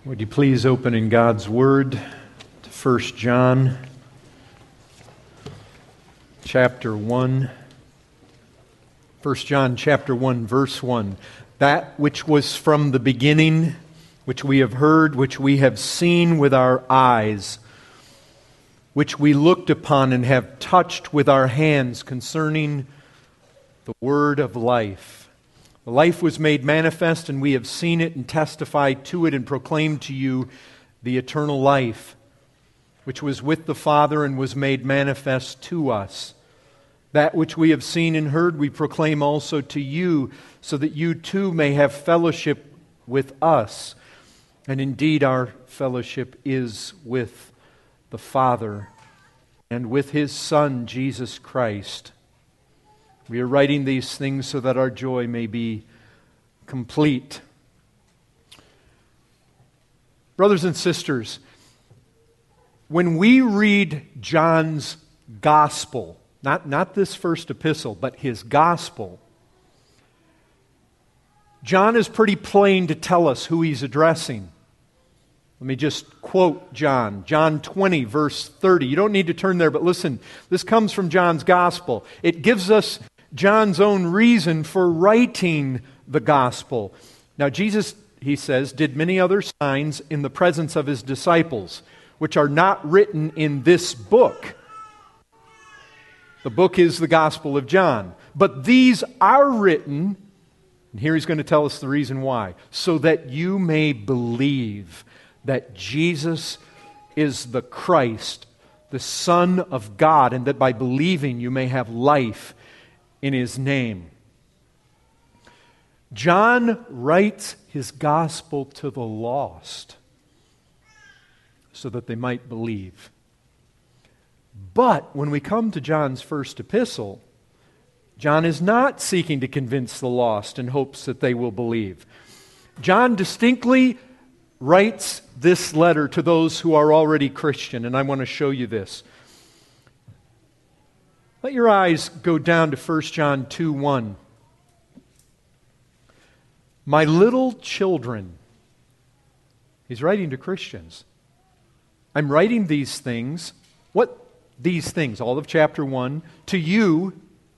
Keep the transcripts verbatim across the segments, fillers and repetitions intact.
Would you please open in God's Word to First John chapter one. First John chapter one, verse one. That which was from the beginning, which we have heard, which we have seen with our eyes, which we looked upon and have touched with our hands concerning the word of life. The life was made manifest, and we have seen it and testified to it and proclaimed to you the eternal life, which was with the Father and was made manifest to us. That which we have seen and heard we proclaim also to you, so that you too may have fellowship with us. And indeed our fellowship is with the Father and with His Son, Jesus Christ. We are writing these things so that our joy may be complete. Brothers and sisters, when we read John's gospel, not, not this first epistle, but his gospel, John is pretty plain to tell us who he's addressing. Let me just quote John. John twenty, verse thirty. You don't need to turn there, but listen. This comes from John's gospel. It gives us John's own reason for writing the gospel. Now, Jesus, he says, did many other signs in the presence of his disciples, which are not written in this book. The book is the Gospel of John. But these are written, and here he's going to tell us the reason why, so that you may believe that Jesus is the Christ, the Son of God, and that by believing you may have life in His name. John writes his gospel to the lost so that they might believe. But when we come to John's first epistle, John is not seeking to convince the lost in hopes that they will believe. John distinctly writes this letter to those who are already Christian, and I want to show you this. Let your eyes go down to First John two one. My little children, he's writing to Christians. I'm writing these things, what these things, all of chapter one, to you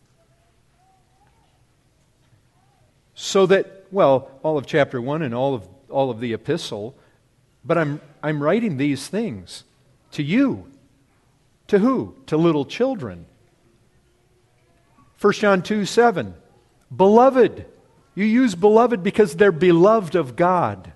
so that, well, all of chapter one and all of all of the epistle, but I'm I'm writing these things to you. To who? To little children. First John two seven, beloved. You use beloved because they're beloved of God.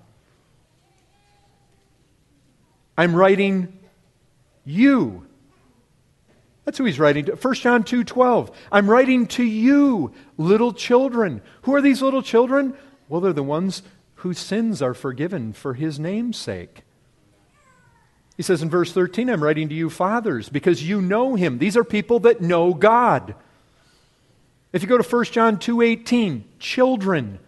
I'm writing you. That's who he's writing to. First John two twelve, I'm writing to you, little children. Who are these little children? Well, they're the ones whose sins are forgiven for His name's sake. He says in verse thirteen, I'm writing to you, fathers, because you know Him. These are people that know God. If you go to First John two eighteen, children.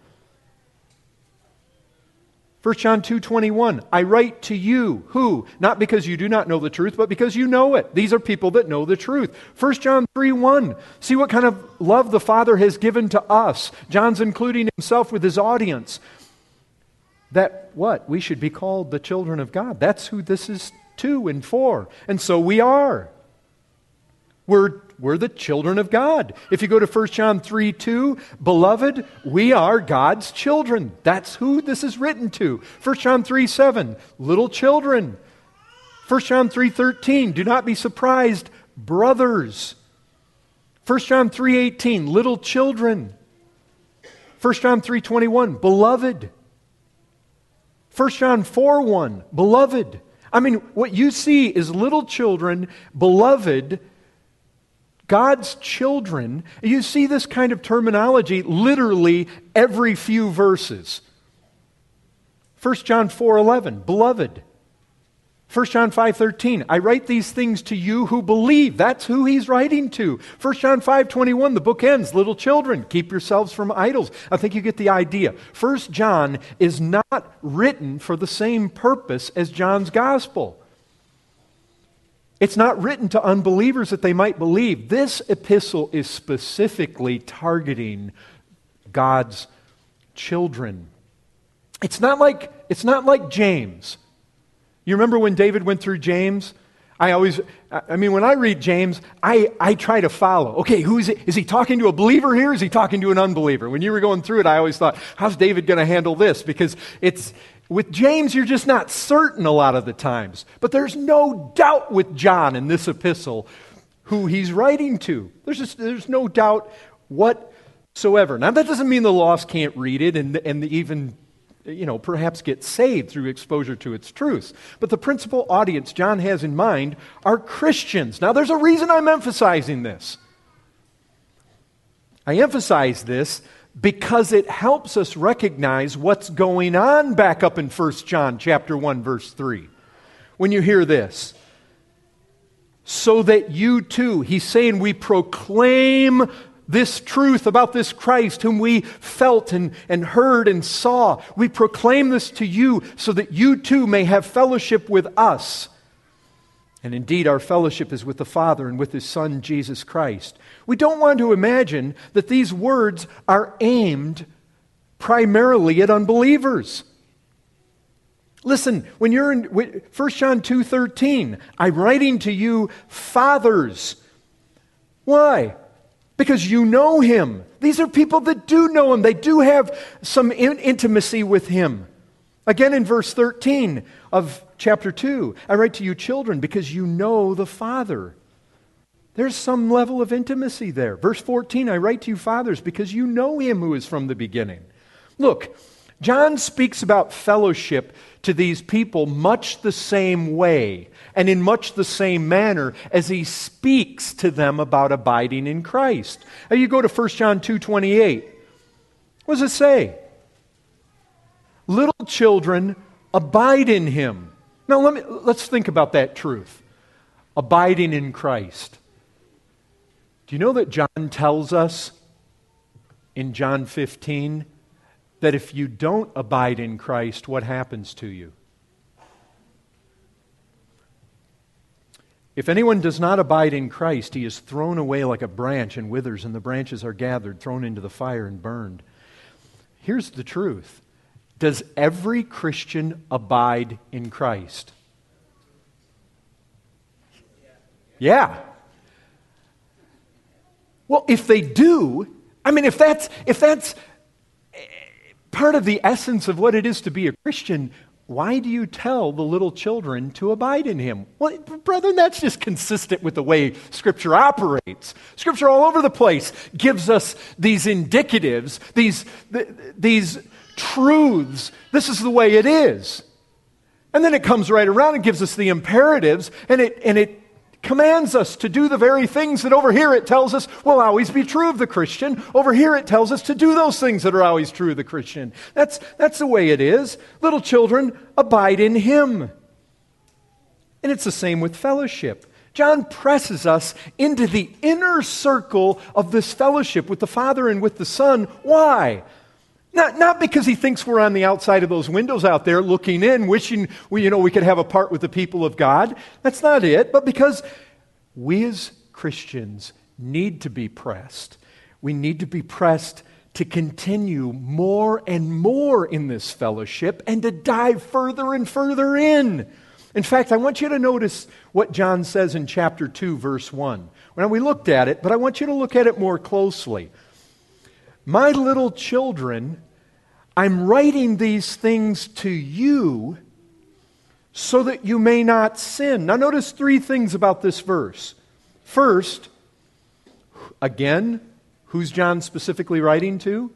First John two twenty-one, I write to you, who? Not because you do not know the truth, but because you know it. These are people that know the truth. First John three one, see what kind of love the Father has given to us. John's including himself with his audience. That what? We should be called the children of God. That's who this is to and for. And so we are. We're, we're the children of God. If you go to First John three two, beloved, we are God's children. That's who this is written to. First John three seven, little children. First John three thirteen, do not be surprised, brothers. First John three eighteen, little children. First John three twenty-one, beloved. First John four one, beloved. I mean, what you see is little children, beloved, God's children. You see this kind of terminology literally every few verses. First John four eleven, beloved. First John five thirteen, I write these things to you who believe. That's who he's writing to. First John five twenty-one, the book ends, little children, keep yourselves from idols. I think you get the idea. First John is not written for the same purpose as John's gospel. It's not written to unbelievers that they might believe. This epistle is specifically targeting God's children. It's not like It's not like James. You remember when David went through James? I always, I mean, when I read James, I, I try to follow. Okay, who is it? Is he talking to a believer here? Is he talking to an unbeliever? When you were going through it, I always thought, how's David going to handle this? Because it's, with James, you're just not certain a lot of the times. But there's no doubt with John in this epistle who he's writing to. There's just, there's no doubt whatsoever. Now, that doesn't mean the lost can't read it and, and even you know, perhaps get saved through exposure to its truths. But the principal audience John has in mind are Christians. Now, there's a reason I'm emphasizing this. I emphasize this because it helps us recognize what's going on back up in First John chapter one, verse three. When you hear this, so that you too, he's saying we proclaim this truth about this Christ whom we felt and, and heard and saw. We proclaim this to you so that you too may have fellowship with us. And indeed, our fellowship is with the Father and with His Son, Jesus Christ. We don't want to imagine that these words are aimed primarily at unbelievers. Listen, when you're in First John two thirteen, I'm writing to you fathers. Why? Because you know Him. These are people that do know Him. They do have some in- intimacy with Him. Again in verse thirteen of chapter two, I write to you children because you know the Father. There's some level of intimacy there. Verse fourteen, I write to you fathers because you know Him who is from the beginning. Look, John speaks about fellowship to these people much the same way and in much the same manner as he speaks to them about abiding in Christ. Now you go to First John two twenty-eight. What does it say? Little children, abide in Him. Now let me, let's think about that truth. Abiding in Christ. Do you know that John tells us in John fifteen that if you don't abide in Christ, what happens to you? If anyone does not abide in Christ, he is thrown away like a branch and withers, and the branches are gathered, thrown into the fire and burned. Here's the truth. Does every Christian abide in Christ? Yeah. Well, if they do, I mean, if that's if that's part of the essence of what it is to be a Christian, why do you tell the little children to abide in Him? Well, brethren, that's just consistent with the way Scripture operates. Scripture all over the place gives us these indicatives, these, th- these truths. This is the way it is. And then it comes right around and gives us the imperatives, and it, and it commands us to do the very things that over here it tells us will always be true of the Christian. Over here it tells us to do those things that are always true of the Christian. That's, that's the way it is. Little children, abide in Him. And it's the same with fellowship. John presses us into the inner circle of this fellowship with the Father and with the Son. Why? Not, not because he thinks we're on the outside of those windows out there looking in, wishing we, you know, we could have a part with the people of God. That's not it. But because we as Christians need to be pressed. We need to be pressed to continue more and more in this fellowship and to dive further and further in. In fact, I want you to notice what John says in chapter two, verse one. Now, we looked at it, but I want you to look at it more closely. My little children, I'm writing these things to you so that you may not sin. Now notice three things about this verse. First, again, who's John specifically writing to?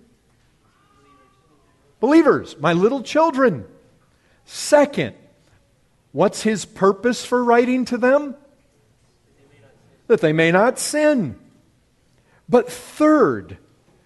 Believers, my little children. Second, what's his purpose for writing to them? That they may not sin. But third,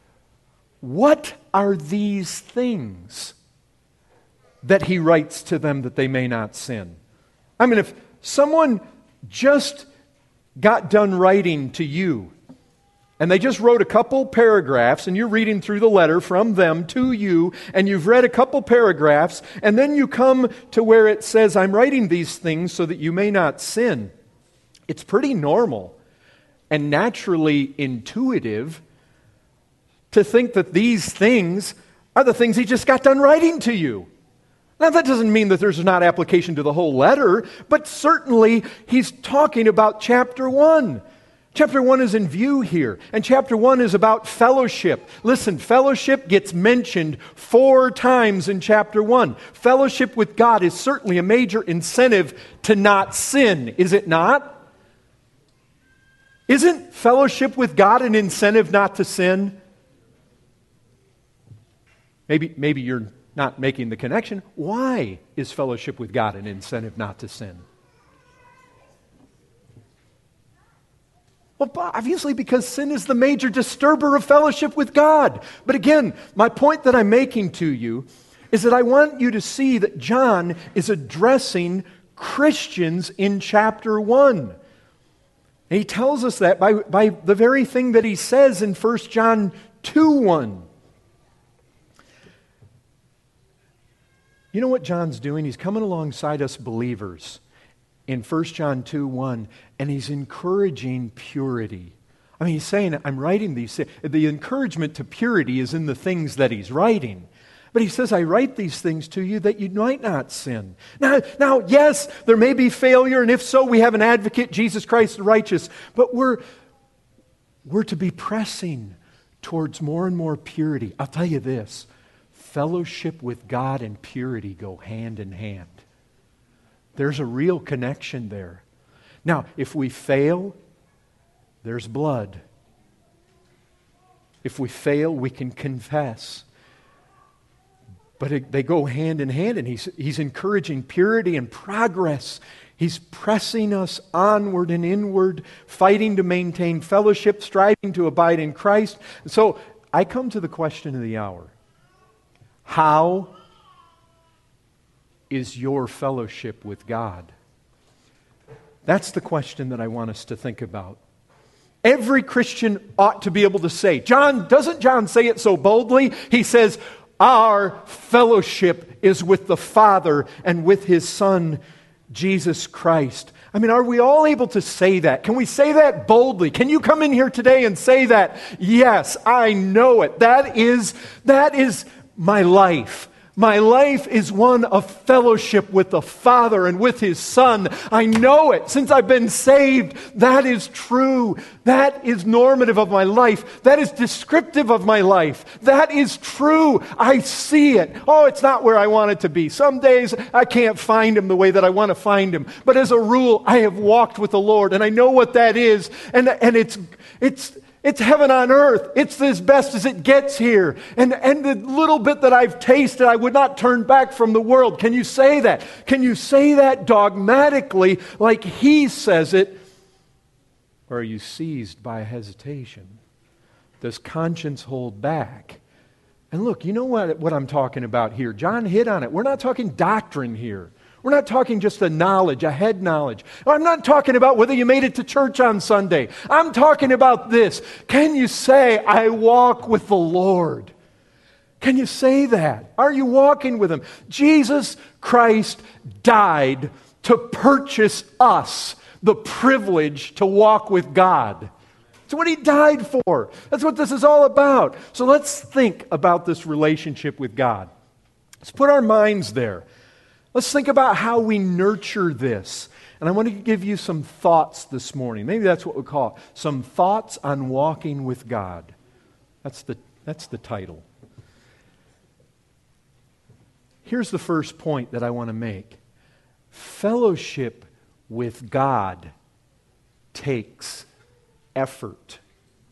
what are these things that he writes to them that they may not sin? I mean, if someone just got done writing to you, and they just wrote a couple paragraphs, and you're reading through the letter from them to you, and you've read a couple paragraphs, and then you come to where it says, I'm writing these things so that you may not sin. It's pretty normal and naturally intuitive to think that these things are the things he just got done writing to you. Now, that doesn't mean that there's not application to the whole letter, but certainly he's talking about chapter one. Chapter one is in view here, and chapter one is about fellowship. Listen, fellowship gets mentioned four times in chapter one. Fellowship with God is certainly a major incentive to not sin, is it not? Isn't fellowship with God an incentive not to sin? Maybe, maybe you're not making the connection. Why is fellowship with God an incentive not to sin? Well, obviously because sin is the major disturber of fellowship with God. But again, my point that I'm making to you is that I want you to see that John is addressing Christians in chapter one. And he tells us that by, by the very thing that he says in First John two one. You know what John's doing? He's coming alongside us believers in First John two one, and he's encouraging purity. I mean, he's saying, I'm writing these. The encouragement to purity is in the things that he's writing. But he says, I write these things to you that you might not sin. Now, now, yes, there may be failure, and if so, we have an advocate, Jesus Christ the righteous. But we're, we're to be pressing towards more and more purity. I'll tell you this, fellowship with God and purity go hand in hand. There's a real connection there. Now, if we fail, there's blood. If we fail, we can confess. But it, they go hand in hand, and he's, he's encouraging purity and progress. He's pressing us onward and inward, fighting to maintain fellowship, striving to abide in Christ. So I come to the question of the hour. How is your fellowship with God? That's the question that I want us to think about. Every Christian ought to be able to say, John, doesn't John say it so boldly? He says, our fellowship is with the Father and with His Son, Jesus Christ. I mean, are we all able to say that? Can we say that boldly? Can you come in here today and say that? Yes, I know it. That is, that is my life. My life is one of fellowship with the Father and with His Son. I know it. Since I've been saved, that is true. That is normative of my life. That is descriptive of my life. That is true. I see it. Oh, it's not where I want it to be. Some days I can't find Him the way that I want to find Him. But as a rule, I have walked with the Lord, and I know what that is. And, and it's, it's, It's heaven on earth. It's as best as it gets here. And, and the little bit that I've tasted, I would not turn back from the world. Can you say that? Can you say that dogmatically like He says it? Or are you seized by hesitation? Does conscience hold back? And look, you know what, what I'm talking about here? John hit on it. We're not talking doctrine here. We're not talking just a knowledge, a head knowledge. I'm not talking about whether you made it to church on Sunday. I'm talking about this. Can you say, I walk with the Lord? Can you say that? Are you walking with Him? Jesus Christ died to purchase us the privilege to walk with God. That's what He died for. That's what this is all about. So let's think about this relationship with God. Let's put our minds there. Let's think about how we nurture this. And I want to give you some thoughts this morning. Maybe that's what we call it. Some thoughts on walking with God. That's the, that's the title. Here's the first point that I want to make. Fellowship with God takes effort.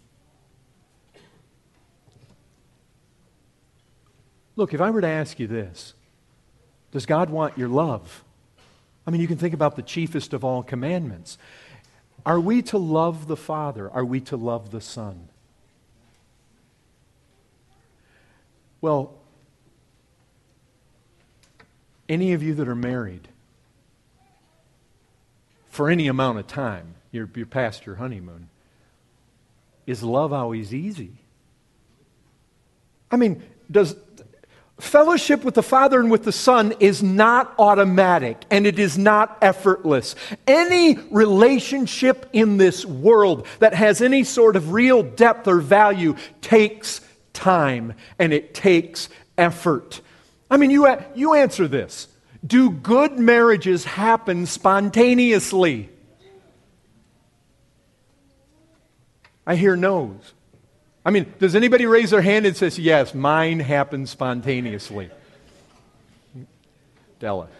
Look, if I were to ask you this, does God want your love? I mean, you can think about the chiefest of all commandments. Are we to love the Father? Are we to love the Son? Well, any of you that are married, for any amount of time, you're, you're past your honeymoon, is love always easy? I mean, does... Fellowship with the Father and with the Son is not automatic, and it is not effortless. Any relationship in this world that has any sort of real depth or value takes time, and it takes effort. I mean, you, you answer this. Do good marriages happen spontaneously? I hear no's. I mean, does anybody raise their hand and says, yes, mine happens spontaneously? Della.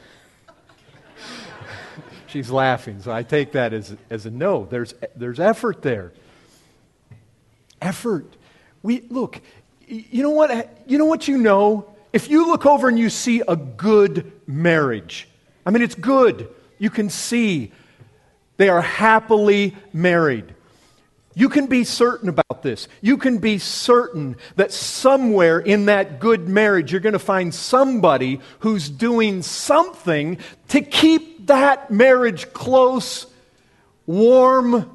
She's laughing, so I take that as, as a no. There's, there's effort there. Effort. We look, you know what? You know what you know? If you look over and you see a good marriage, I mean, it's good. You can see they are happily married. You can be certain about this. You can be certain that somewhere in that good marriage, you're going to find somebody who's doing something to keep that marriage close, warm,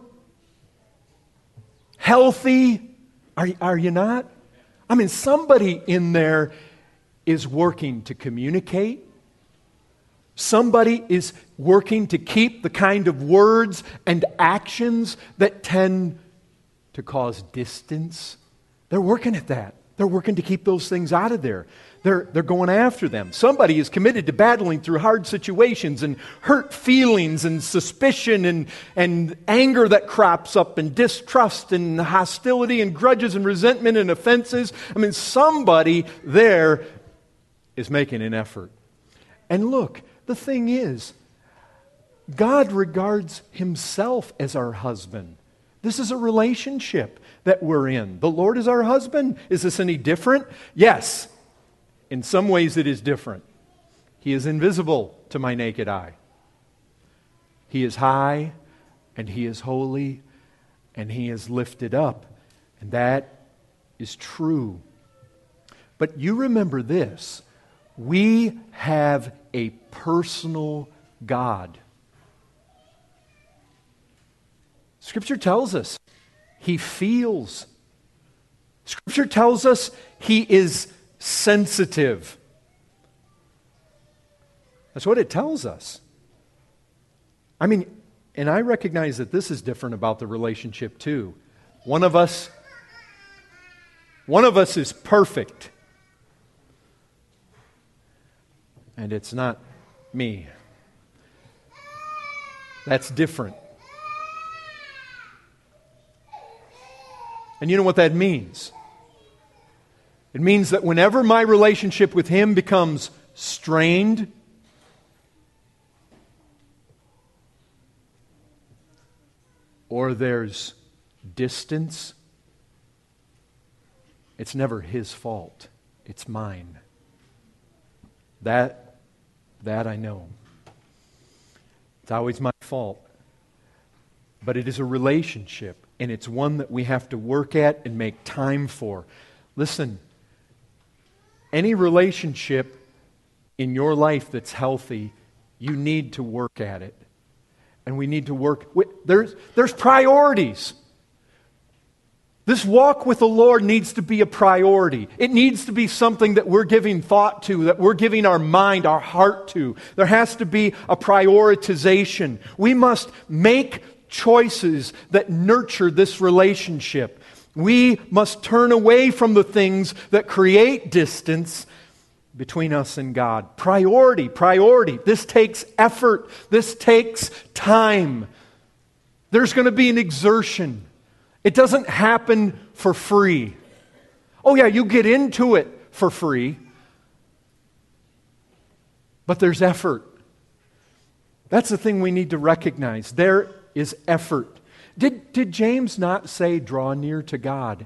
healthy. Are, are you not? I mean, somebody in there is working to communicate. Somebody is working to keep the kind of words and actions that tend to cause distance. They're working at that. They're working to keep those things out of there. They're, they're going after them. Somebody is committed to battling through hard situations and hurt feelings and suspicion and, and anger that crops up and distrust and hostility and grudges and resentment and offenses. I mean, somebody there is making an effort. And look, the thing is, God regards Himself as our husband. This is a relationship that we're in. The Lord is our husband. Is this any different? Yes. In some ways it is different. He is invisible to my naked eye. He is high and He is holy and He is lifted up. And that is true. But you remember this. We have a personal God. Scripture tells us He feels. Scripture tells us He is sensitive. That's what it tells us. I mean, and I recognize that this is different about the relationship too. One of us, one of us is perfect. And it's not me. That's different. And you know what that means? It means that whenever my relationship with Him becomes strained, or there's distance, it's never His fault. It's mine. That, that I know. It's always my fault. But it is a relationship. And it's one that we have to work at and make time for. Listen, any relationship in your life that's healthy, you need to work at it. And we need to work. There's, there's priorities. This walk with the Lord needs to be a priority. It needs to be something that we're giving thought to, that we're giving our mind, our heart to. There has to be a prioritization. We must make choices that nurture this relationship. We must turn away from the things that create distance between us and God. Priority, priority. This takes effort. This takes time. There's going to be an exertion. It doesn't happen for free. Oh yeah, you get into it for free. But there's effort. That's the thing we need to recognize. There is effort. Did, did James not say, draw near to God?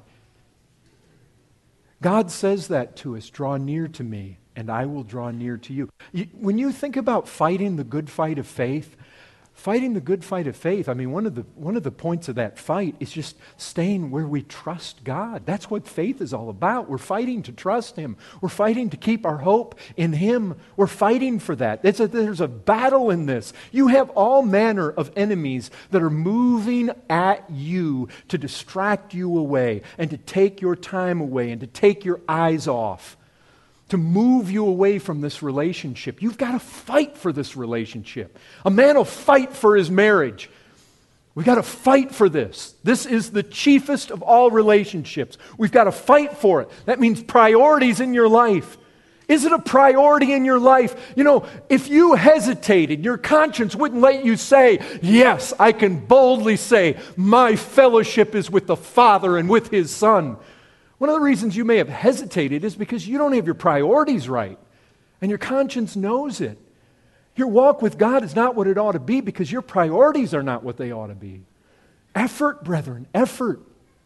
God says that to us, draw near to me, and I will draw near to you. you. When you think about fighting the good fight of faith, fighting the good fight of faith, I mean, one of the one of the points of that fight is just staying where we trust God. That's what faith is all about. We're fighting to trust Him. We're fighting to keep our hope in Him. We're fighting for that. It's a, there's a battle in this. You have all manner of enemies that are moving at you to distract you away and to take your time away and to take your eyes off, to move you away from this relationship. You've got to fight for this relationship. A man will fight for his marriage. We've got to fight for this. This is the chiefest of all relationships. We've got to fight for it. That means priorities in your life. Is it a priority in your life? You know, if you hesitated, your conscience wouldn't let you say, yes, I can boldly say, my fellowship is with the Father and with His Son. One of the reasons you may have hesitated is because you don't have your priorities right, and your conscience knows it. Your walk with God is not what it ought to be because your priorities are not what they ought to be. Effort, brethren, effort.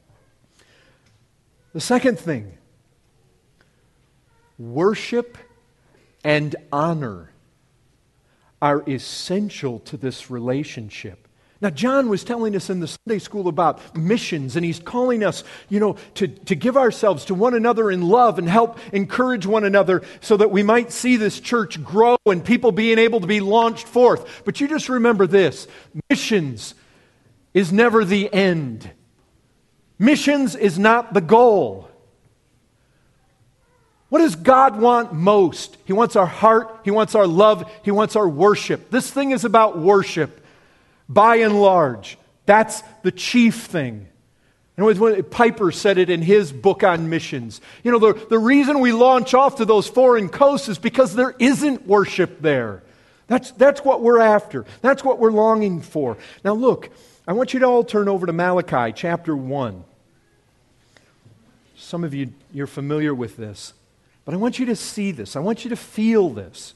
The second thing, worship and honor are essential to this relationship. Now, John was telling us in the Sunday school about missions, and he's calling us, you know, to, to give ourselves to one another in love and help encourage one another so that we might see this church grow and people being able to be launched forth. But you just remember this, missions is never the end. Missions is not the goal. What does God want most? He wants our heart, He wants our love, He wants our worship. This thing is about worship, by and large. That's the chief thing. And when Piper said it in his book on missions. You know, the, the reason we launch off to those foreign coasts is because there isn't worship there. That's, that's what we're after. That's what we're longing for. Now look, I want you to all turn over to Malachi chapter one. Some of you, you're familiar with this. But I want you to see this. I want you to feel this.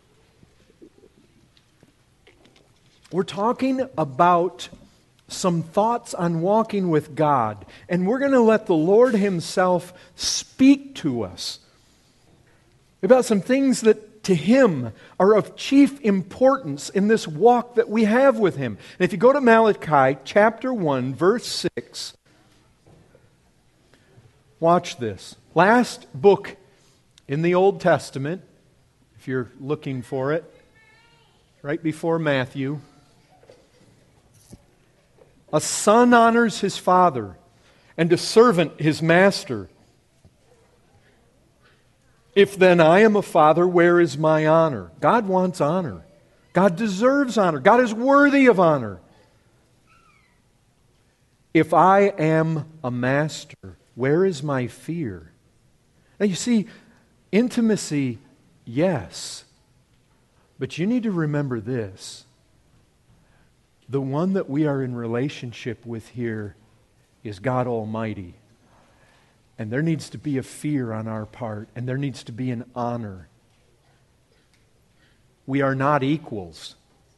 We're talking about some thoughts on walking with God, and we're going to let the Lord Himself speak to us about some things that to Him are of chief importance in this walk that we have with Him. And if you go to Malachi chapter one, verse six, watch this. Last book in the Old Testament, if you're looking for it, right before Matthew. A son honors his father, and a servant his master. If then I am a father, where is my honor? God wants honor. God deserves honor. God is worthy of honor. If I am a master, where is my fear? Now you see, intimacy, yes. But you need to remember this. The one that we are in relationship with here is God Almighty. And there needs to be a fear on our part, and there needs to be an honor. We are not equals.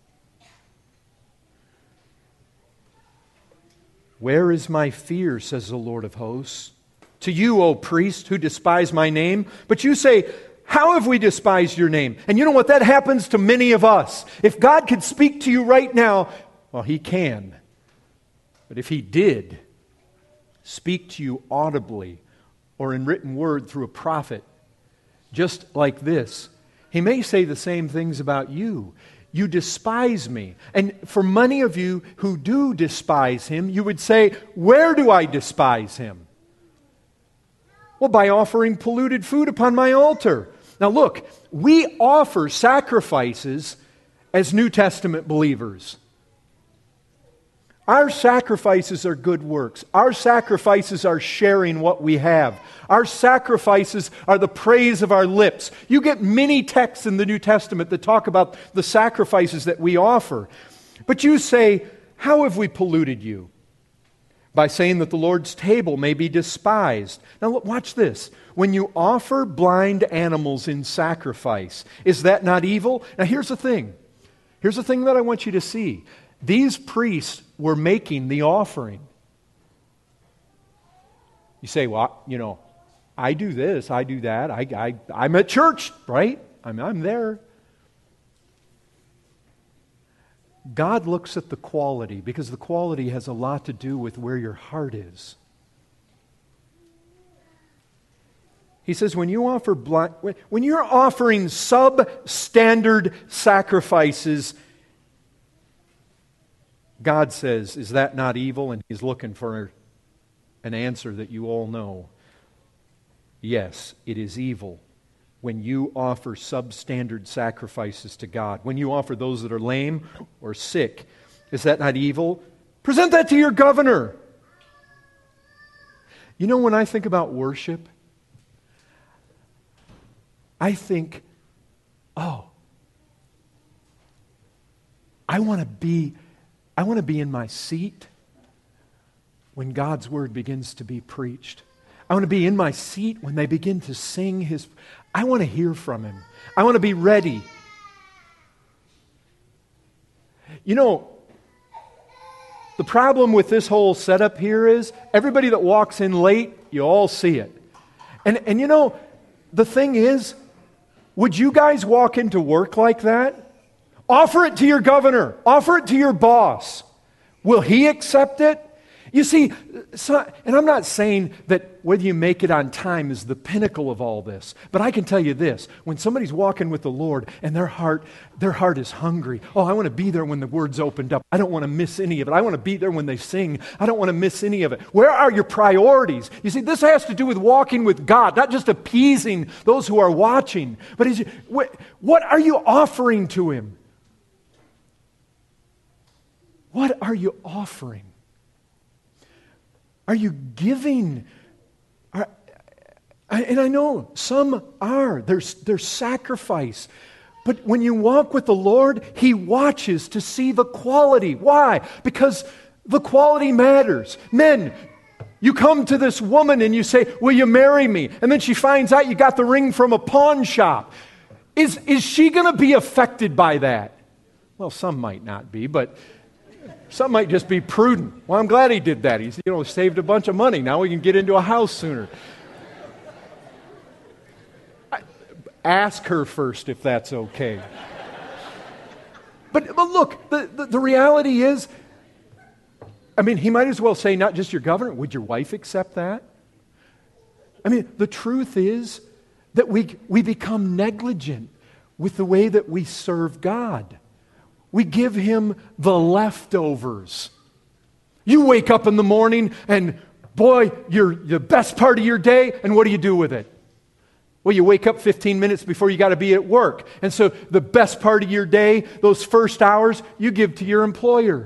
Where is my fear, says the Lord of hosts? To you, O priest, who despise my name. But you say, how have we despised your name? And you know what? That happens to many of us. If God could speak to you right now, well, He can. But if He did speak to you audibly or in written word through a prophet, just like this, He may say the same things about you. You despise me. And for many of you who do despise Him, you would say, where do I despise Him? Well, by offering polluted food upon my altar. Now look, we offer sacrifices as New Testament believers. Our sacrifices are good works. Our sacrifices are sharing what we have. Our sacrifices are the praise of our lips. You get many texts in the New Testament that talk about the sacrifices that we offer. But you say, how have we polluted you? By saying that the Lord's table may be despised. Now look, watch this. When you offer blind animals in sacrifice, is that not evil? Now here's the thing. Here's the thing that I want you to see. These priests were making the offering. You say, well, you know, I do this, I do that. I, I, I'm at church, right? I'm, I'm there. God looks at the quality because the quality has a lot to do with where your heart is. He says when you offer blind, when you're offering substandard sacrifices, God says, is that not evil? And He's looking for an answer that you all know. Yes, it is evil when you offer substandard sacrifices to God. When you offer those that are lame or sick, is that not evil? Present that to your governor. You know, when I think about worship, I think, oh, I want to be, I want to be in my seat when God's word begins to be preached. I want to be in my seat when they begin to sing His. I want to hear from Him. I want to be ready. You know, the problem with this whole setup here is everybody that walks in late, you all see it. And, and you know, the thing is, would you guys walk into work like that? Offer it to your governor. Offer it to your boss. Will he accept it? You see, so, and I'm not saying that whether you make it on time is the pinnacle of all this, but I can tell you this, when somebody's walking with the Lord and their heart, their heart is hungry, oh, I want to be there when the word's opened up. I don't want to miss any of it. I want to be there when they sing. I don't want to miss any of it. Where are your priorities? You see, this has to do with walking with God, not just appeasing those who are watching, but is, what, what are you offering to Him? What are you offering? Are you giving? Are, and I know some are. There's, there's sacrifice. But when you walk with the Lord, He watches to see the quality. Why? Because the quality matters. Men, you come to this woman and you say, will you marry me? And then she finds out you got the ring from a pawn shop. Is, is she going to be affected by that? Well, some might not be, but some might just be prudent. Well, I'm glad he did that. He's, you know, saved a bunch of money. Now we can get into a house sooner. I, ask her first if that's okay. But, but look, the, the, the reality is, I mean, he might as well say not just your governor. Would your wife accept that? I mean, the truth is that we, we become negligent with the way that we serve God. We give Him the leftovers. You wake up in the morning and, boy, you're the best part of your day, and what do you do with it? Well, you wake up fifteen minutes before you got to be at work. And so the best part of your day, those first hours, you give to your employer.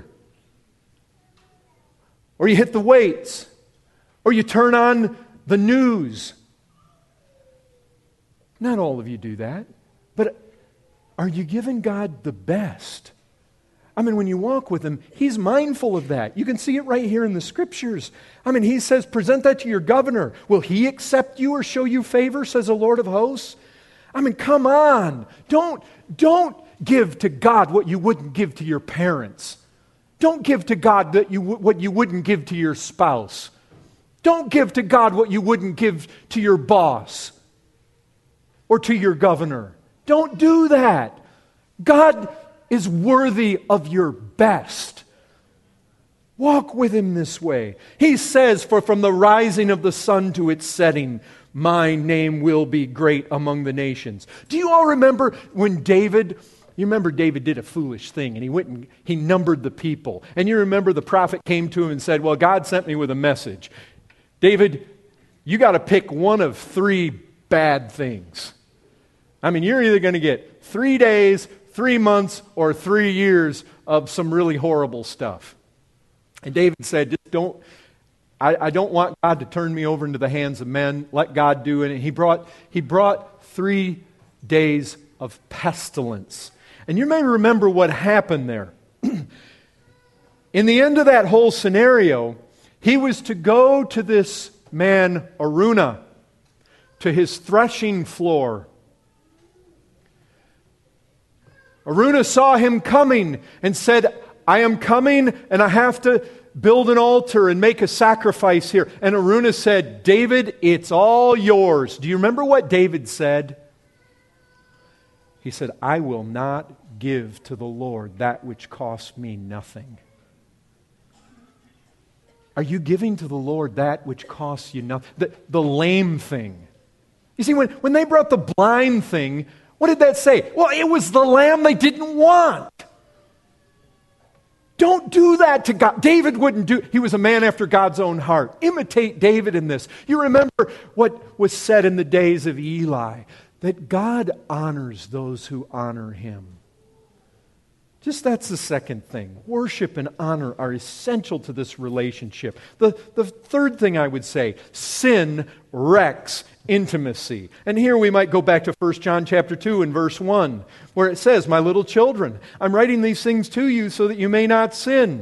Or you hit the weights. Or you turn on the news. Not all of you do that. But are you giving God the best? I mean, when you walk with Him, He's mindful of that. You can see it right here in the Scriptures. I mean, He says, present that to your governor. Will he accept you or show you favor, says the Lord of hosts? I mean, come on. Don't, don't give to God what you wouldn't give to your parents. Don't give to God that you, what you wouldn't give to your spouse. Don't give to God what you wouldn't give to your boss or to your governor. Don't do that. God is worthy of your best. Walk with Him this way. He says, for from the rising of the sun to its setting, my name will be great among the nations. Do you all remember when David, you remember David did a foolish thing and he went and he numbered the people. And you remember the prophet came to him and said, well, God sent me with a message. David, you got to pick one of three bad things. I mean, you're either going to get three days, three months, or three years of some really horrible stuff. And David said, just don't, I, I don't want God to turn me over into the hands of men. Let God do it. And he brought, he brought three days of pestilence. And you may remember what happened there. In the end of that whole scenario, he was to go to this man, Araunah, to his threshing floor. Araunah saw him coming and said, I am coming and I have to build an altar and make a sacrifice here. And Araunah said, David, it's all yours. Do you remember what David said? He said, I will not give to the Lord that which costs me nothing. Are you giving to the Lord that which costs you nothing? The, the lame thing. You see, when, when they brought the blind thing, what did that say? Well, it was the lamb they didn't want. Don't do that to God. David wouldn't do, he was a man after God's own heart. Imitate David in this. You remember what was said in the days of Eli, that God honors those who honor Him. Just that's the second thing. Worship and honor are essential to this relationship. The, the third thing I would say, sin wrecks intimacy. And here we might go back to First John chapter two and verse one, where it says, "My little children, I'm writing these things to you so that you may not sin."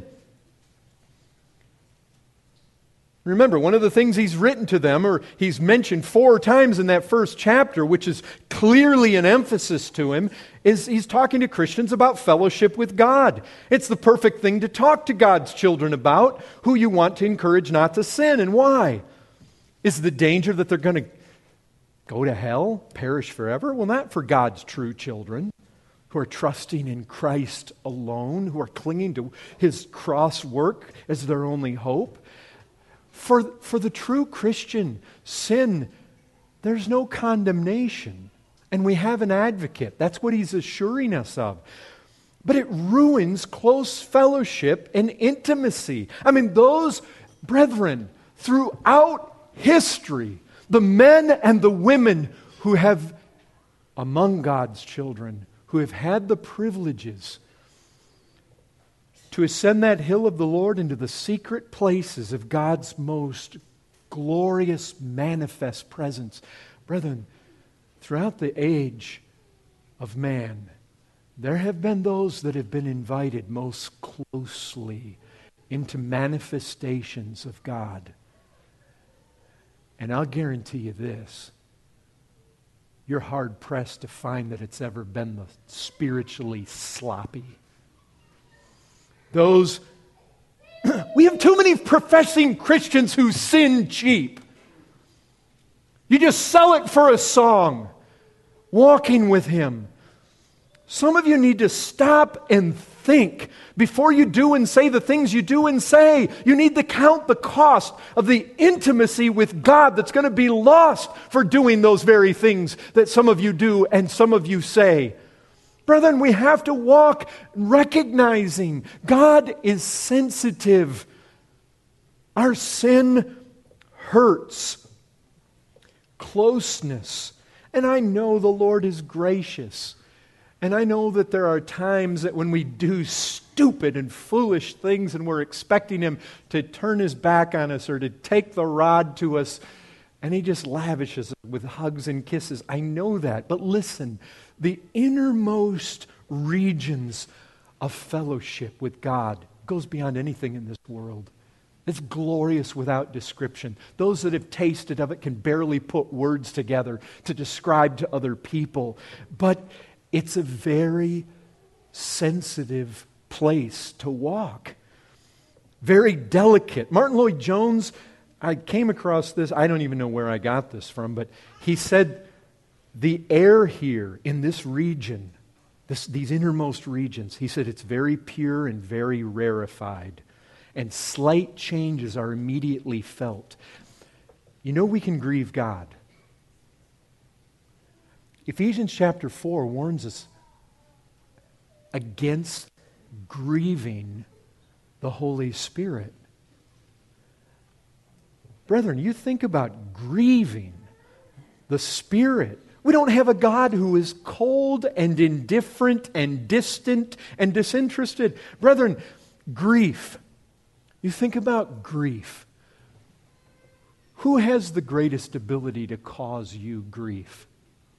Remember, one of the things he's written to them, or he's mentioned four times in that first chapter, which is clearly an emphasis to him, is he's talking to Christians about fellowship with God. It's the perfect thing to talk to God's children about, who you want to encourage not to sin. And why? Is the danger that they're going to go to hell, perish forever? Well, not for God's true children, who are trusting in Christ alone, who are clinging to His cross work as their only hope. For, for the true Christian, sin, there's no condemnation. And we have an advocate. That's what he's assuring us of. But it ruins close fellowship and intimacy. I mean, those brethren, throughout history, the men and the women who have, among God's children, who have had the privileges to ascend that hill of the Lord into the secret places of God's most glorious manifest presence. Brethren, throughout the age of man, there have been those that have been invited most closely into manifestations of God. And I'll guarantee you this, you're hard-pressed to find that it's ever been the spiritually sloppy. Those, we have too many professing Christians who sin cheap. You just sell it for a song, walking with Him. Some of you need to stop and think before you do and say the things you do and say. You need to count the cost of the intimacy with God that's going to be lost for doing those very things that some of you do and some of you say. Brethren, we have to walk recognizing God is sensitive. Our sin hurts. Closeness. And I know the Lord is gracious. And I know that there are times that when we do stupid and foolish things and we're expecting Him to turn His back on us or to take the rod to us, and He just lavishes us with hugs and kisses. I know that. But listen, the innermost regions of fellowship with God goes beyond anything in this world. It's glorious without description. Those that have tasted of it can barely put words together to describe to other people. But it's a very sensitive place to walk. Very delicate. Martin Lloyd-Jones, I came across this, I don't even know where I got this from, but he said, the air here in this region, this, these innermost regions, he said it's very pure and very rarefied. And slight changes are immediately felt. You know we can grieve God. Ephesians chapter four warns us against grieving the Holy Spirit. Brethren, you think about grieving the Spirit. We don't have a God who is cold and indifferent and distant and disinterested. Brethren, grief. You think about grief. Who has the greatest ability to cause you grief?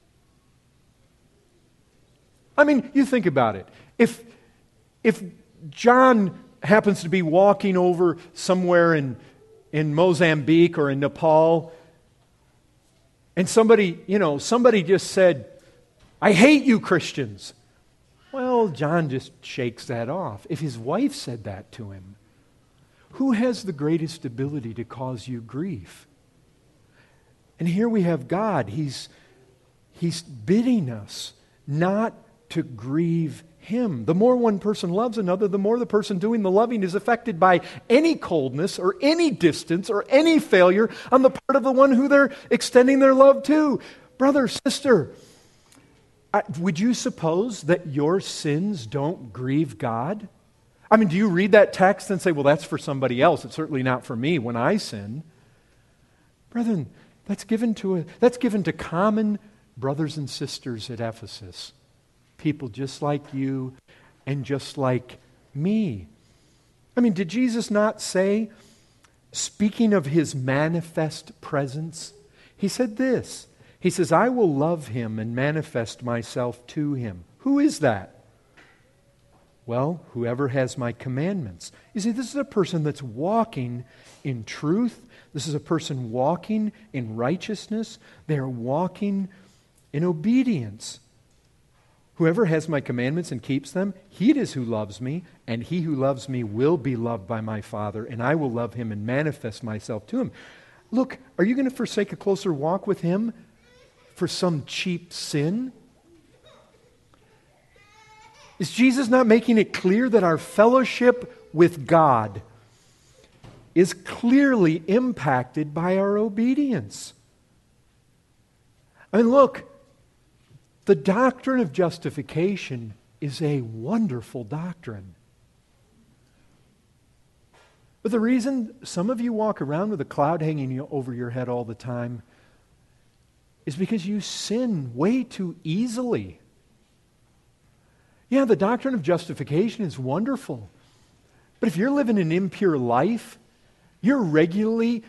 I mean, you think about it. If, if John happens to be walking over somewhere in, in Mozambique or in Nepal, and somebody, you know, somebody just said, "I hate you Christians." Well, John just shakes that off. If his wife said that to him, who has the greatest ability to cause you grief? And here we have God. He's, he's bidding us not to grieve Him. The more one person loves another, the more the person doing the loving is affected by any coldness or any distance or any failure on the part of the one who they're extending their love to. Brother, sister, I, would you suppose that your sins don't grieve God? I mean, do you read that text and say, well, that's for somebody else. It's certainly not for me when I sin. Brethren, that's given to a, that's given to common brothers and sisters at Ephesus. People just like you and just like me. I mean, did Jesus not say, speaking of his manifest presence, he said this. He says, I will love him and manifest myself to him. Who is that? Well, whoever has my commandments. You see, this is a person that's walking in truth. This is a person walking in righteousness. They are walking in obedience. Whoever has my commandments and keeps them, he it is who loves me, and he who loves me will be loved by my Father, and I will love him and manifest myself to him. Look, are you going to forsake a closer walk with him for some cheap sin? Is Jesus not making it clear that our fellowship with God is clearly impacted by our obedience? I mean, look, the doctrine of justification is a wonderful doctrine. But the reason some of you walk around with a cloud hanging over your head all the time is because you sin way too easily. Yeah, the doctrine of justification is wonderful. But if you're living an impure life, you're regularly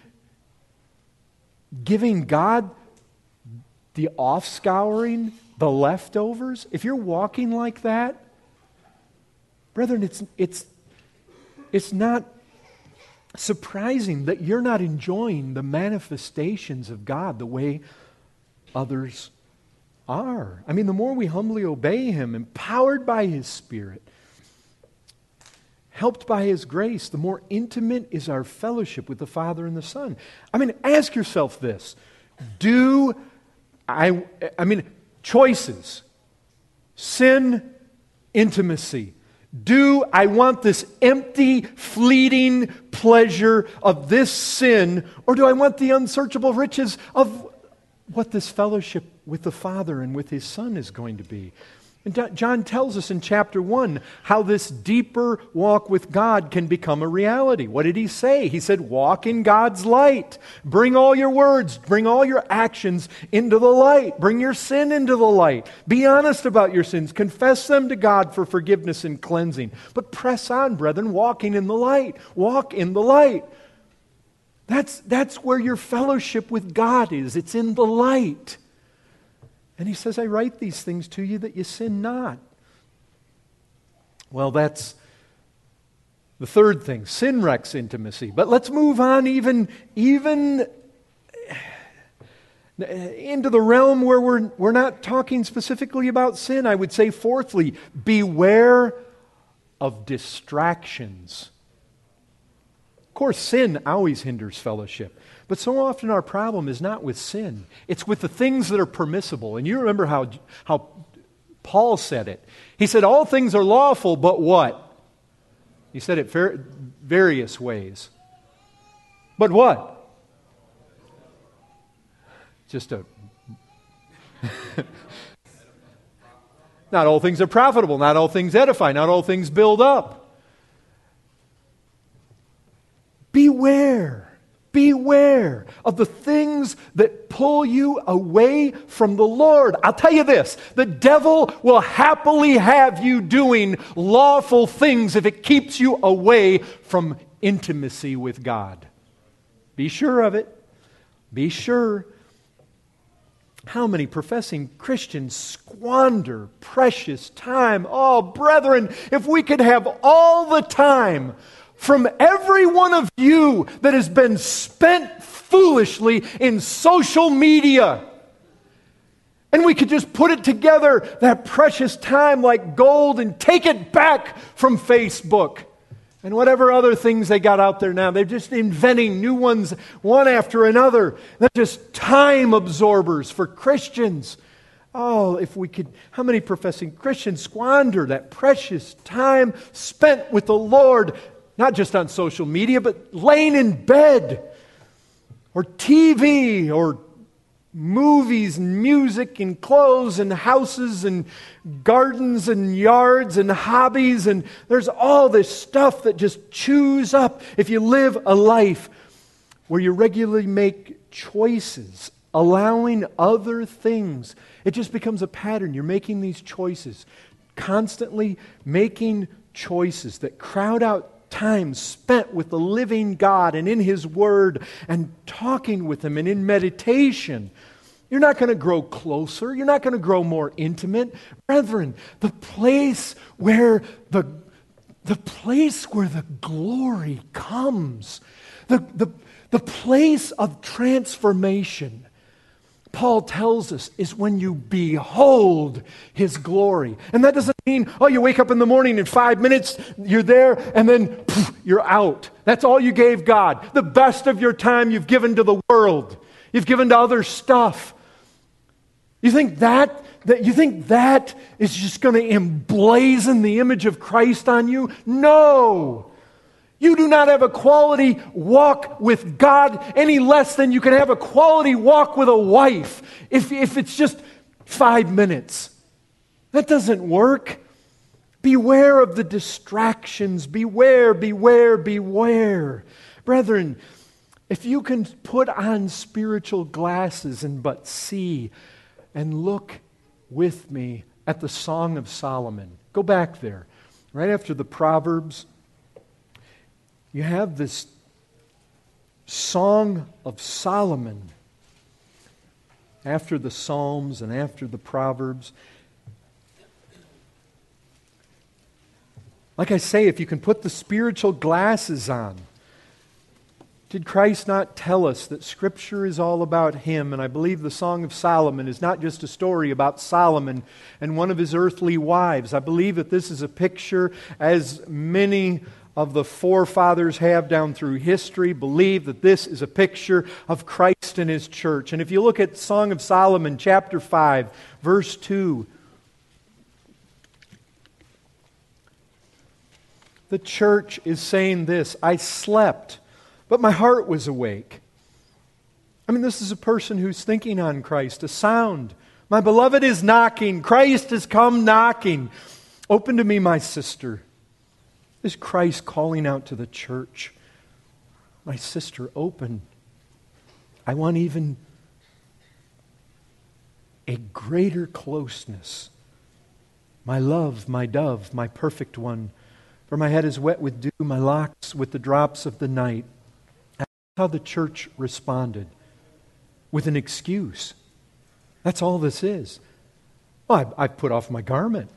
giving God the offscouring, the leftovers. If you're walking like that, brethren, it's, it's, it's not surprising that you're not enjoying the manifestations of God the way others are. I mean, the more we humbly obey him, empowered by his Spirit, helped by his grace, the more intimate is our fellowship with the Father and the Son. I mean, ask yourself this. Do I, I mean, choices, sin, intimacy. Do I want this empty, fleeting pleasure of this sin, or do I want the unsearchable riches of what this fellowship with the Father and with his Son is going to be? And John tells us in chapter one how this deeper walk with God can become a reality. What did he say? He said, walk in God's light. Bring all your words, bring all your actions into the light. Bring your sin into the light. Be honest about your sins. Confess them to God for forgiveness and cleansing. But press on, brethren, walking in the light. Walk in the light. That's, that's where your fellowship with God is. It's in the light. And he says, I write these things to you that you sin not. Well, that's the third thing. Sin wrecks intimacy. But let's move on even, even into the realm where we're, we're not talking specifically about sin. I would say, fourthly, beware of distractions. Of course, sin always hinders fellowship. But so often our problem is not with sin. It's with the things that are permissible. And you remember how, how Paul said it. He said, all things are lawful, but what? He said it ver- various ways. But what? Just a... Not all things are profitable. Not all things edify. Not all things build up. Beware. Beware of the things that pull you away from the Lord. I'll tell you this, the devil will happily have you doing lawful things if it keeps you away from intimacy with God. Be sure of it. Be sure. How many professing Christians squander precious time? Oh, brethren, if we could have all the time from every one of you that has been spent foolishly in social media. And we could just put it together, that precious time, like gold, and take it back from Facebook and whatever other things they got out there now. They're just inventing new ones one after another. They're just time absorbers for Christians. Oh, if we could, how many professing Christians squander that precious time spent with the Lord? Not just on social media, but laying in bed, or T V, or movies, and music, and clothes, and houses, and gardens, and yards, and hobbies, and there's all this stuff that just chews up. If you live a life where you regularly make choices, allowing other things, it just becomes a pattern. You're making these choices. constantly making choices that crowd out time spent with the living God and in His Word and talking with Him and in meditation, you're not going to grow closer. You're not going to grow more intimate. Brethren, the place where the, the place where the glory comes, the, the, the place of transformation, Paul tells us, is when you behold His glory. And that doesn't mean, oh, you wake up in the morning in five minutes, you're there, and then poof, you're out. That's all you gave God. The best of your time you've given to the world. You've given to other stuff. You think that, that you think that is just going to emblazon the image of Christ on you? No. You do not have a quality walk with God any less than you can have a quality walk with a wife if, if it's just five minutes. That doesn't work. Beware of the distractions. Beware, beware, beware. Brethren, if you can put on spiritual glasses and but see and look with me at the Song of Solomon. Go back there. Right after the Proverbs, you have this Song of Solomon. After the Psalms and after the Proverbs. Like I say, if you can put the spiritual glasses on, did Christ not tell us that Scripture is all about Him? And I believe the Song of Solomon is not just a story about Solomon and one of his earthly wives. I believe that this is a picture, as many of the forefathers have down through history, believe that this is a picture of Christ and His church. And if you look at Song of Solomon, chapter five, verse two, the church is saying this, I slept, but my heart was awake. I mean, this is a person who's thinking on Christ, a sound. My beloved is knocking. Christ has come knocking. Open to me, my sister. Is Christ calling out to the church? My sister, open. I want even a greater closeness. My love, my dove, my perfect one. For my head is wet with dew, my locks with the drops of the night. That's how the church responded. With an excuse. That's all this is. Well, I, I put off my garment.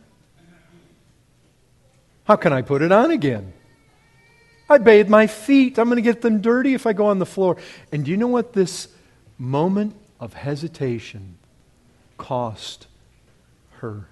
How can I put it on again? I bathed my feet. I'm going to get them dirty if I go on the floor. And do you know what this moment of hesitation cost her?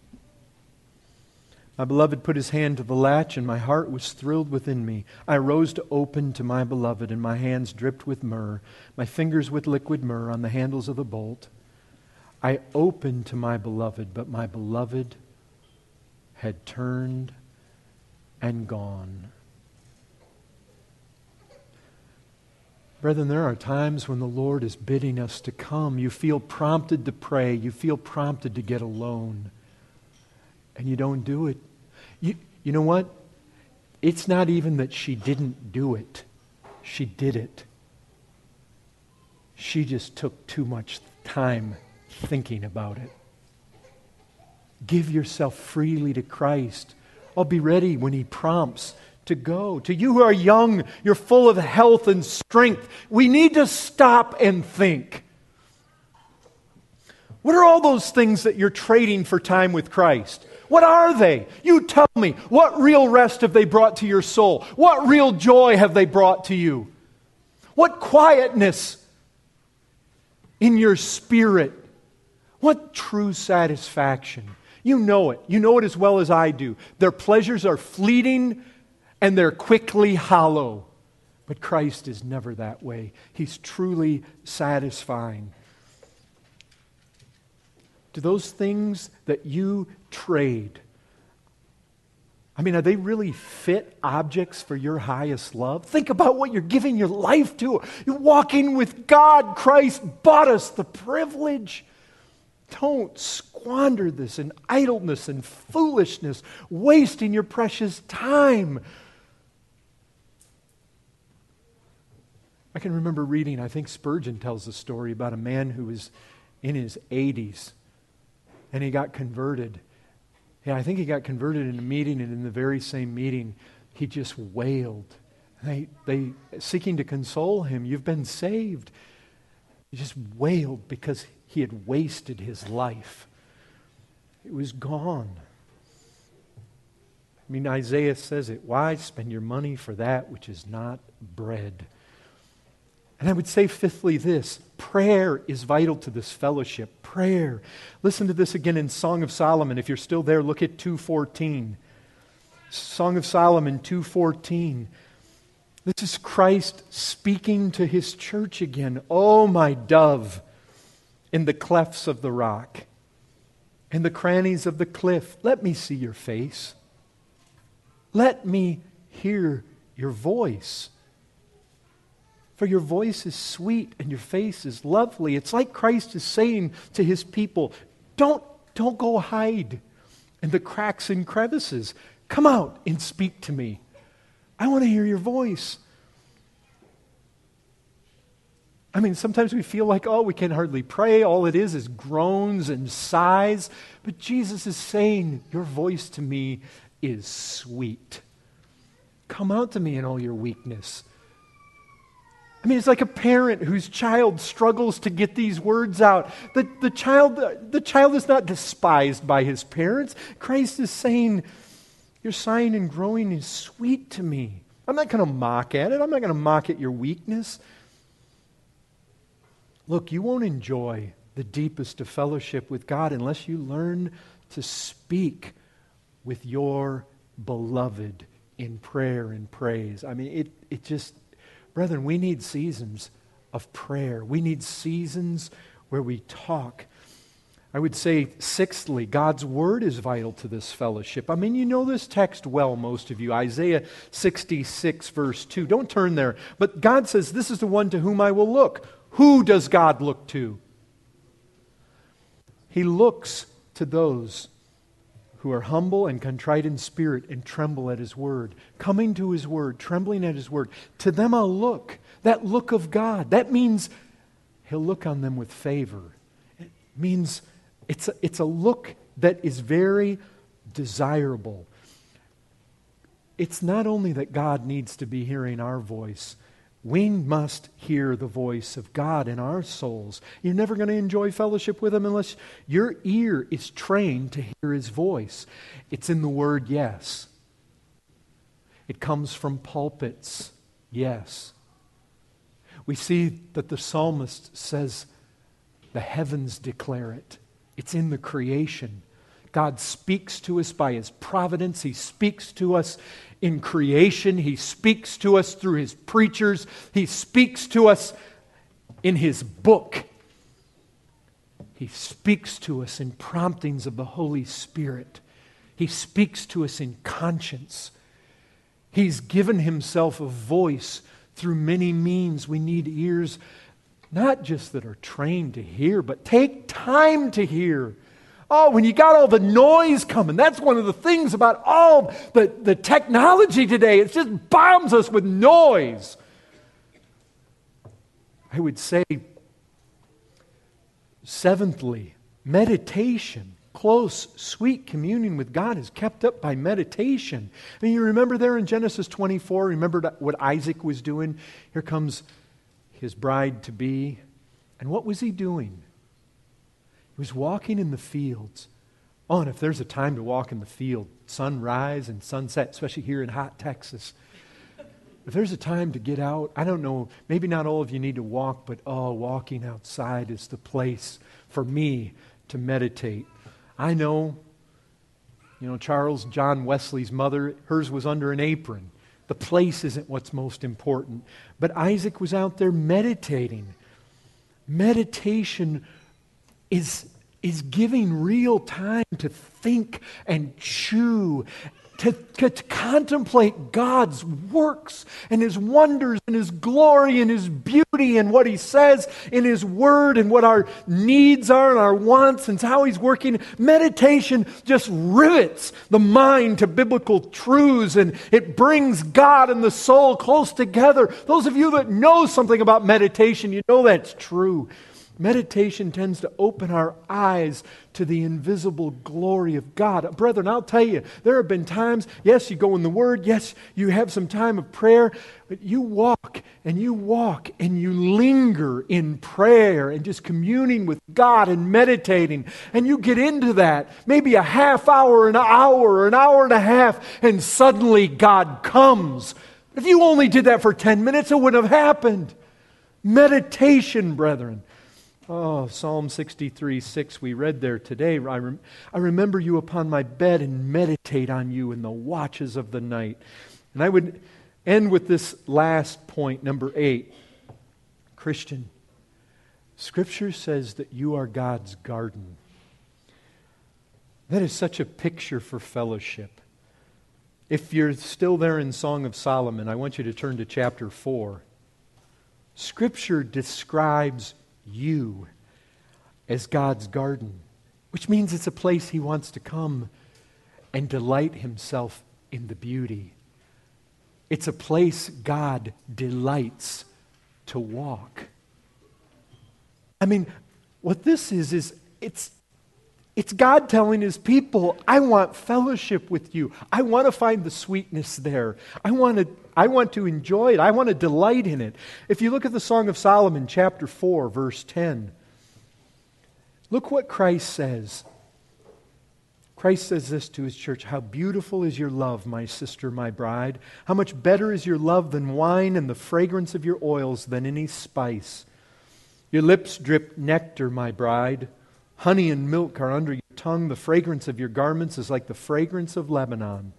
My beloved put his hand to the latch, and my heart was thrilled within me. I rose to open to my beloved, and my hands dripped with myrrh, my fingers with liquid myrrh on the handles of the bolt. I opened to my beloved, but my beloved had turned and gone. Brethren, there are times when the Lord is bidding us to come. You feel prompted to pray. You feel prompted to get alone. And you don't do it. You, you know what? It's not even that she didn't do it. She did it. She just took too much time thinking about it. Give yourself freely to Christ. I'll be ready when He prompts to go. To you who are young, you're full of health and strength. We need to stop and think. What are all those things that you're trading for time with Christ? What are they? You tell me. What real rest have they brought to your soul? What real joy have they brought to you? What quietness in your spirit? What true satisfaction? You know it. You know it as well as I do. Their pleasures are fleeting and they're quickly hollow. But Christ is never that way. He's truly satisfying. Do those things that you trade, I mean, are they really fit objects for your highest love? Think about what you're giving your life to. You're walking with God. Christ bought us the privilege. Don't squander this in idleness and foolishness, wasting your precious time. I can remember reading, I think Spurgeon tells a story about a man who was in his eighties. And he got converted. Yeah, I think he got converted in a meeting, and in the very same meeting, he just wailed. They, they seeking to console him, you've been saved. He just wailed because he had wasted his life. It was gone. I mean, Isaiah says it. Why spend your money for that which is not bread? And I would say, fifthly, this. Prayer is vital to this fellowship. Prayer. Listen to this again in Song of Solomon. If you're still there, look at two fourteen. Song of Solomon two fourteen. This is Christ speaking to His church again. Oh, my dove, in the clefts of the rock, in the crannies of the cliff, let me see your face. Let me hear your voice. For your voice is sweet and your face is lovely. It's like Christ is saying to His people, don't, don't go hide in the cracks and crevices. Come out and speak to me. I want to hear your voice. I mean, sometimes we feel like, oh, we can hardly pray. All it is is groans and sighs. But Jesus is saying, your voice to me is sweet. Come out to me in all your weakness. I mean, it's like a parent whose child struggles to get these words out. The, the, child, the child is not despised by his parents. Christ is saying, your sighing and growing is sweet to me. I'm not going to mock at it. I'm not going to mock at your weakness. Look, you won't enjoy the deepest of fellowship with God unless you learn to speak with your beloved in prayer and praise. I mean, it, it just, brethren, we need seasons of prayer. We need seasons where we talk. I would say, sixthly, God's Word is vital to this fellowship. I mean, you know this text well, most of you. Isaiah sixty-six, verse two. Don't turn there. But God says, this is the one to whom I will look. Who does God look to? He looks to those who are humble and contrite in spirit and tremble at His Word. Coming to His Word, trembling at His Word. To them I'll look. That look of God. That means He'll look on them with favor. It means it's a, it's a look that is very desirable. It's not only that God needs to be hearing our voice. We must hear the voice of God in our souls. You're never going to enjoy fellowship with Him unless your ear is trained to hear His voice. It's in the word yes. It comes from pulpits, yes. We see that the psalmist says, the heavens declare it. It's in the creation. God speaks to us by His providence. He speaks to us in creation. He speaks to us through His preachers. He speaks to us in His book. He speaks to us in promptings of the Holy Spirit. He speaks to us in conscience. He's given Himself a voice through many means. We need ears, not just that are trained to hear, but take time to hear. Oh, when you got all the noise coming, that's one of the things about all the, the technology today. It just bombs us with noise. I would say, seventhly, meditation. Close, sweet communion with God is kept up by meditation. I mean, you remember there in Genesis twenty-four, remember what Isaac was doing? Here comes his bride-to-be. And what was he doing? He was walking in the fields. Oh, and if there's a time to walk in the field, sunrise and sunset, especially here in hot Texas. If there's a time to get out, I don't know, maybe not all of you need to walk, but oh, walking outside is the place for me to meditate. I know, you know, Charles John Wesley's mother, hers was under an apron. The place isn't what's most important. But Isaac was out there meditating. Meditation is, is giving real time to think and chew, to, to, to contemplate God's works and His wonders and His glory and His beauty and what He says in His Word and what our needs are and our wants and how He's working. Meditation just rivets the mind to biblical truths, and it brings God and the soul close together. Those of you that know something about meditation, you know that's true. Meditation tends to open our eyes to the invisible glory of God. Brethren, I'll tell you, there have been times, yes, you go in the Word, yes, you have some time of prayer, but you walk and you walk and you linger in prayer and just communing with God and meditating. And you get into that, maybe a half hour, an hour, or an hour and a half, and suddenly God comes. If you only did that for ten minutes, it wouldn't have happened. Meditation, brethren. Oh, Psalm sixty-three, six, we read there today. I, rem- I remember you upon my bed and meditate on you in the watches of the night. And I would end with this last point, number eight. Christian, Scripture says that you are God's garden. That is such a picture for fellowship. If you're still there in Song of Solomon, I want you to turn to chapter four. Scripture describes you as God's garden, which means it's a place He wants to come and delight Himself in the beauty. It's a place God delights to walk. I mean, what this is, is it's It's God telling His people, I want fellowship with you. I want to find the sweetness there. I want to, I want to enjoy it. I want to delight in it. If you look at the Song of Solomon, chapter four, verse ten, look what Christ says. Christ says this to His church, how beautiful is your love, my sister, my bride. How much better is your love than wine, and the fragrance of your oils than any spice. Your lips drip nectar, my bride. Honey and milk are under your tongue. The fragrance of your garments is like the fragrance of Lebanon.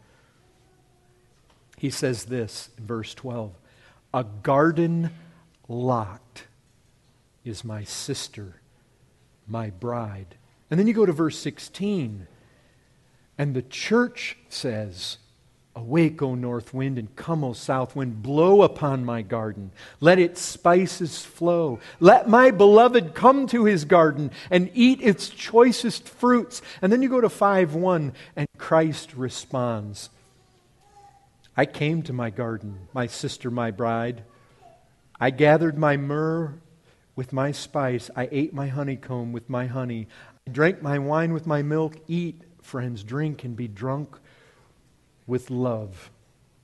He says this in verse twelve. A garden locked is my sister, my bride. And then you go to verse sixteen. And the church says, awake, O north wind, and come, O south wind, blow upon my garden. Let its spices flow. Let my beloved come to his garden and eat its choicest fruits. And then you go to five one, and Christ responds, I came to my garden, my sister, my bride. I gathered my myrrh with my spice. I ate my honeycomb with my honey. I drank my wine with my milk. Eat, friends, drink and be drunk with love.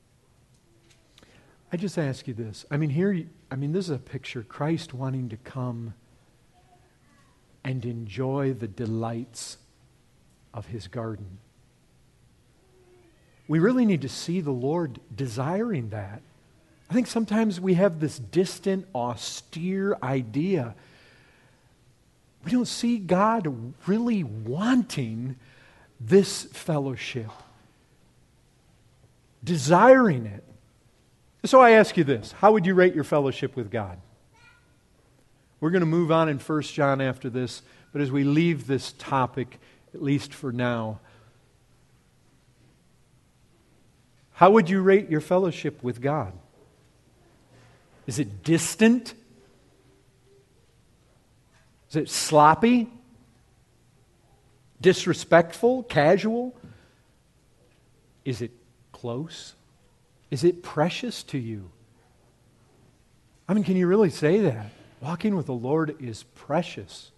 I just ask you this. I mean, here, I mean, this is a picture of Christ wanting to come and enjoy the delights of His garden. We really need to see the Lord desiring that. I think sometimes we have this distant, austere idea. We don't see God really wanting this fellowship, desiring it. So I ask you this, how would you rate your fellowship with God? We're going to move on in First John after this, but as we leave this topic, at least for now, how would you rate your fellowship with God? Is it distant? Is it sloppy? Disrespectful? Casual? Is it close? Is it precious to you? I mean, can you really say that? Walking with the Lord is precious.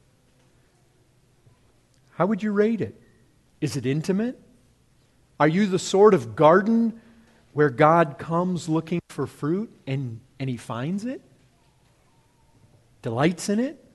How would you rate it? Is it intimate? Are you the sort of garden where God comes looking for fruit and, and He finds it? Delights in it?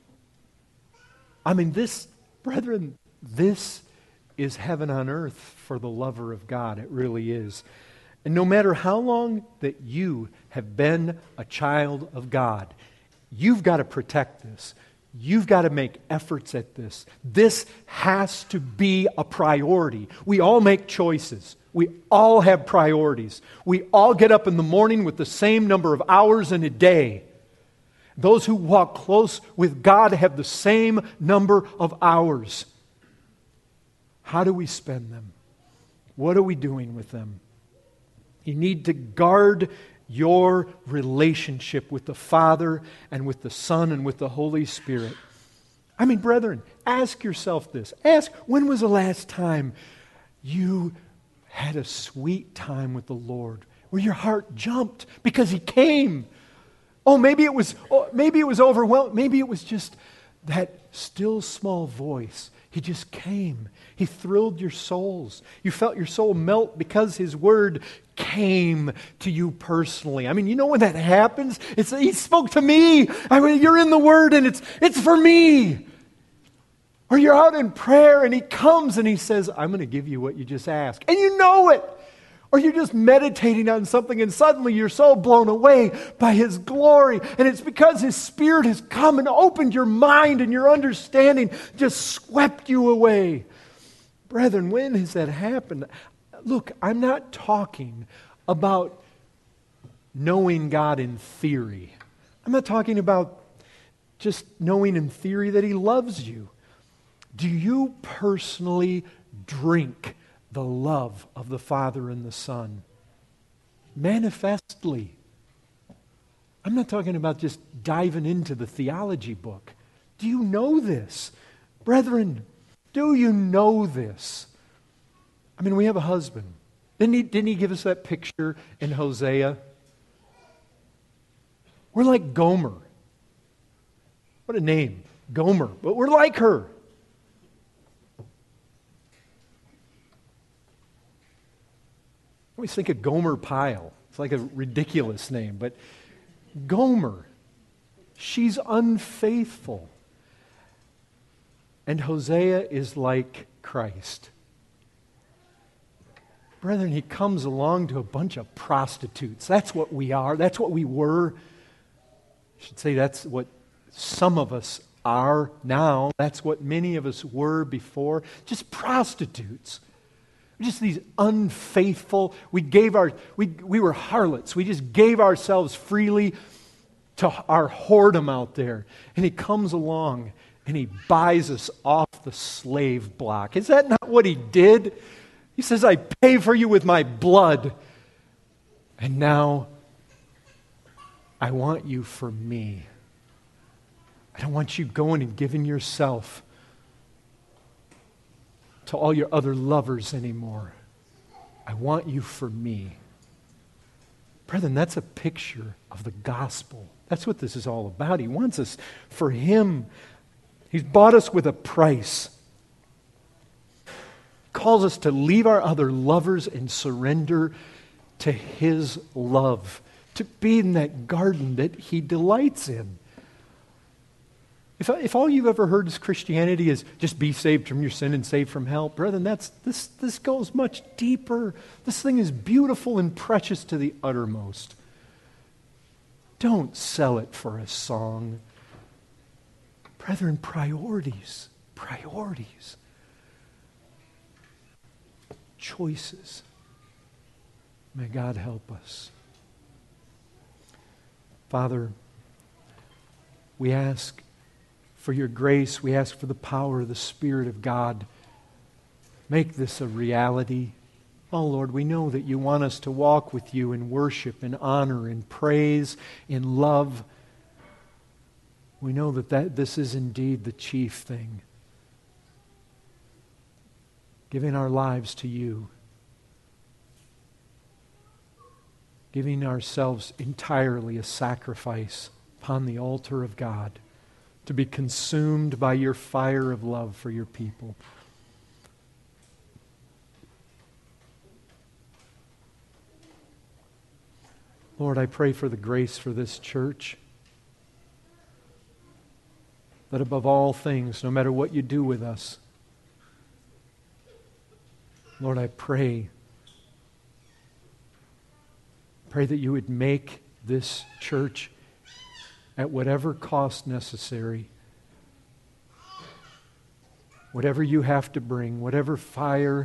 I mean, this, brethren, this is heaven on earth for the lover of God. It really is. And no matter how long that you have been a child of God, you've got to protect this. You've got to make efforts at this. This has to be a priority. We all make choices. We all have priorities. We all get up in the morning with the same number of hours in a day. Those who walk close with God have the same number of hours. How do we spend them? What are we doing with them? You need to guard your relationship with the Father and with the Son and with the Holy Spirit. I mean, brethren, ask yourself this. Ask, when was the last time you had a sweet time with the Lord, where your heart jumped because He came? Oh, maybe it was, oh, maybe it was overwhelming. Maybe it was just that still small voice. He just came. He thrilled your souls. You felt your soul melt because His Word came to you personally. I mean, you know when that happens? It's He spoke to me. I mean, you're in the Word and it's it's for me. Or you're out in prayer and He comes and He says, I'm going to give you what you just asked. And you know it. Or you're just meditating on something and suddenly you're so blown away by His glory. And it's because His Spirit has come and opened your mind and your understanding, just swept you away. Brethren, when has that happened? Look, I'm not talking about knowing God in theory. I'm not talking about just knowing in theory that He loves you. Do you personally drink the love of the Father and the Son? Manifestly. I'm not talking about just diving into the theology book. Do you know this? Brethren, do you know this? I mean, we have a husband. Didn't he, didn't he give us that picture in Hosea? We're like Gomer. What a name, Gomer. But we're like her. I always think of Gomer Pyle. It's like a ridiculous name, but Gomer, she's unfaithful. And Hosea is like Christ. Brethren, he comes along to a bunch of prostitutes. That's what we are. That's what we were. I should say that's what some of us are now. That's what many of us were before. Just prostitutes. Just these unfaithful, we gave our, we, we were harlots. We just gave ourselves freely to our whoredom out there. And He comes along and He buys us off the slave block. Is that not what He did? He says, I pay for you with my blood. And now I want you for me. I don't want you going and giving yourself to all your other lovers anymore. I want you for me. Brethren, that's a picture of the gospel. That's what this is all about. He wants us for Him. He's bought us with a price. Calls us to leave our other lovers and surrender to His love. To be in that garden that He delights in. If, if all you've ever heard is Christianity is just be saved from your sin and saved from hell, brethren, that's, this, this goes much deeper. This thing is beautiful and precious to the uttermost. Don't sell it for a song. Brethren, priorities, priorities, choices. May God help us. Father, we ask for your grace. We ask for the power of the Spirit of God. Make this a reality. Oh Lord, we know that you want us to walk with you in worship, in honor, in praise, in love. We know that, that this is indeed the chief thing. Giving our lives to you. Giving ourselves entirely a sacrifice upon the altar of God. To be consumed by your fire of love for your people. Lord, I pray for the grace for this church. That above all things, no matter what you do with us, Lord, I pray, pray that you would make this church at whatever cost necessary, whatever you have to bring, whatever fire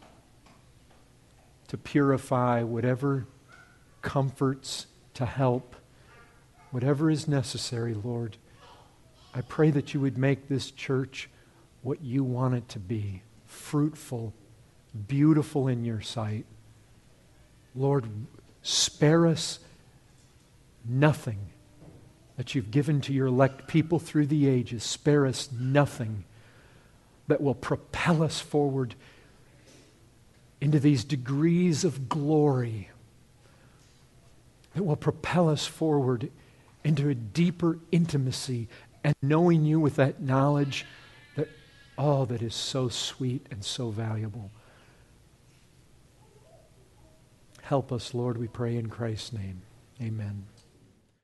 to purify, whatever comforts to help, whatever is necessary, Lord, I pray that you would make this church what you want it to be, fruitful, beautiful in your sight. Lord, spare us nothing that you've given to your elect people through the ages. Spare us nothing that will propel us forward into these degrees of glory, that will propel us forward into a deeper intimacy and knowing you with that knowledge that, oh, that is so sweet and so valuable. Help us, Lord, we pray in Christ's name. Amen.